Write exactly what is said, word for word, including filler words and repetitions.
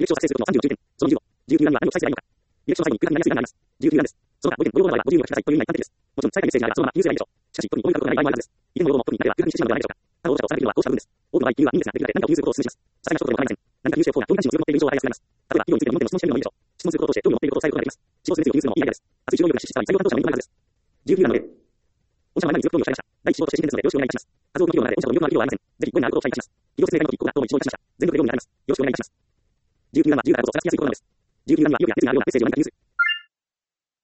を作成することのさんじゅうの注意点。そのにじゅうご、じゅうきゅう段には何を記載すればいいのか。履歴書の際に空白になりやすい段があります。じゅうきゅう段です。その他、ごてん、ご要望の場合はごじゅうにを書きなさいという意味が一般的です。もちろん、最後にメッセージがあればそのまま記入すればいいでしょう。しかし、特にこういう書くことがない場合もあるはずです。以前の要望も特になれば空白にしてしまうのではないでしょうか。他の応募者をされるのはどうしたらいいんです。多くの場合、記入は任意ですが、できるだけ何かを記入することをお勧めします。さすがな人とでも構いません。何か記入しておく方が、どうに関心を強く持っている印象を与えやすくなります。例えば、企業についての論点を質問してみるのもいいでしょう。質問することを通して興味を持っていることを伝えることができます。指導する熱意を記入するのもいいアイデアです。熱い指導力が失した際、採用担当者の認めるはずです。じゅうきゅう段の例。御社は何に強く興味をされました。第一志望として新人ですのでよろしくお願いいたします。数多くの企業の中で御社と魅力のある企業はありません。ぜひご縁のあることをお伝えいたします。企業説明会のトピックがどうも一望いたしました。全力でご意になります。よろしくお願いいたします。じゅうきゅう段は自由だからこそ探しやすいところなのです。じゅうきゅう段にはいよいよ熱意があるようなメッセージを何か記入する。